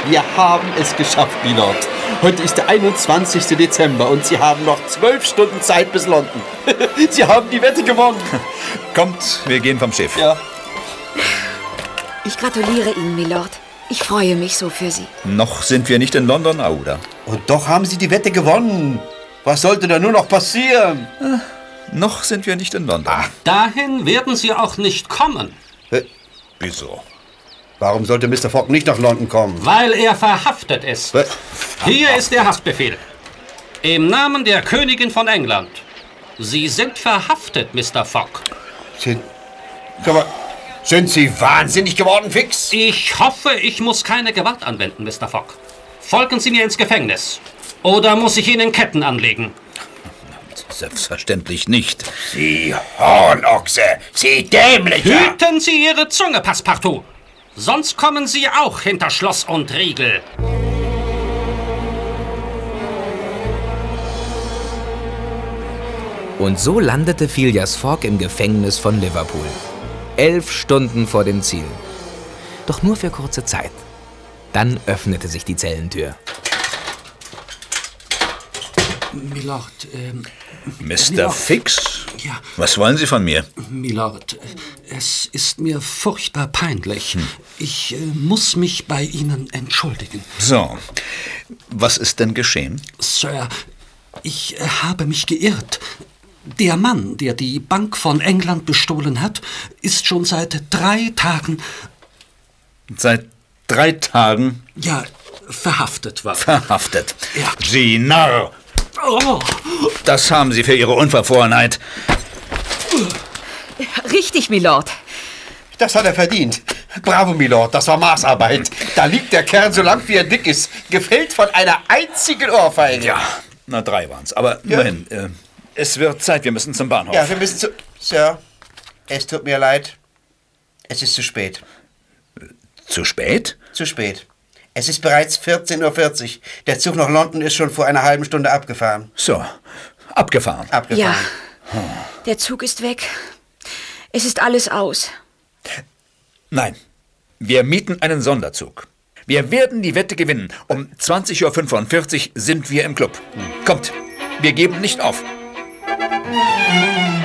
Wir haben es geschafft, Milord. Heute ist der 21. Dezember und Sie haben noch 12 Stunden Zeit bis London. Sie haben die Wette gewonnen. Kommt, wir gehen vom Schiff. Ja. Ich gratuliere Ihnen, Milord. Ich freue mich so für Sie. Noch sind wir nicht in London, Aouda. Und doch haben Sie die Wette gewonnen. Was sollte da nur noch passieren? Noch sind wir nicht in London. Dahin werden Sie auch nicht kommen. Wieso? Warum sollte Mr. Fogg nicht nach London kommen? Weil er verhaftet ist. Hier ist der Haftbefehl. Im Namen der Königin von England. Sie sind verhaftet, Mr. Fogg. Sind Sie wahnsinnig geworden, Fix? Ich hoffe, ich muss keine Gewalt anwenden, Mr. Fogg. Folgen Sie mir ins Gefängnis. Oder muss ich Ihnen Ketten anlegen? Selbstverständlich nicht. Sie Hornochse! Sie Dämlicher! Hüten Sie Ihre Zunge, Passepartout! Sonst kommen Sie auch hinter Schloss und Riegel. Und so landete Phileas Fogg im Gefängnis von Liverpool. 11 Stunden vor dem Ziel. Doch nur für kurze Zeit. Dann öffnete sich die Zellentür. Milord, Mr. Fix? Ja. Was wollen Sie von mir? Milord, es ist mir furchtbar peinlich. Ich muss mich bei Ihnen entschuldigen. So, was ist denn geschehen? Sir, ich habe mich geirrt. Der Mann, der die Bank von England bestohlen hat, ist schon seit 3 Tagen... Seit 3 Tagen? Ja, verhaftet worden. Verhaftet? Ja. Sie Narr! Oh. Das haben Sie für Ihre Unverfrorenheit. Richtig, Milord. Das hat er verdient. Bravo, Milord, das war Maßarbeit. Da liegt der Kerl so lang, wie er dick ist. Gefällt von einer einzigen Ohrfeige. Ja, na 3 waren's. Aber immerhin, es wird Zeit, wir müssen zum Bahnhof. Ja, wir müssen zu... Sir, es tut mir leid. Es ist zu spät. Zu spät? Zu spät. Es ist bereits 14:40 Uhr. Der Zug nach London ist schon vor einer halben Stunde abgefahren. So, abgefahren. Ja, der Zug ist weg. Es ist alles aus. Nein, wir mieten einen Sonderzug. Wir werden die Wette gewinnen. Um 20:45 Uhr sind wir im Club. Kommt, wir geben nicht auf.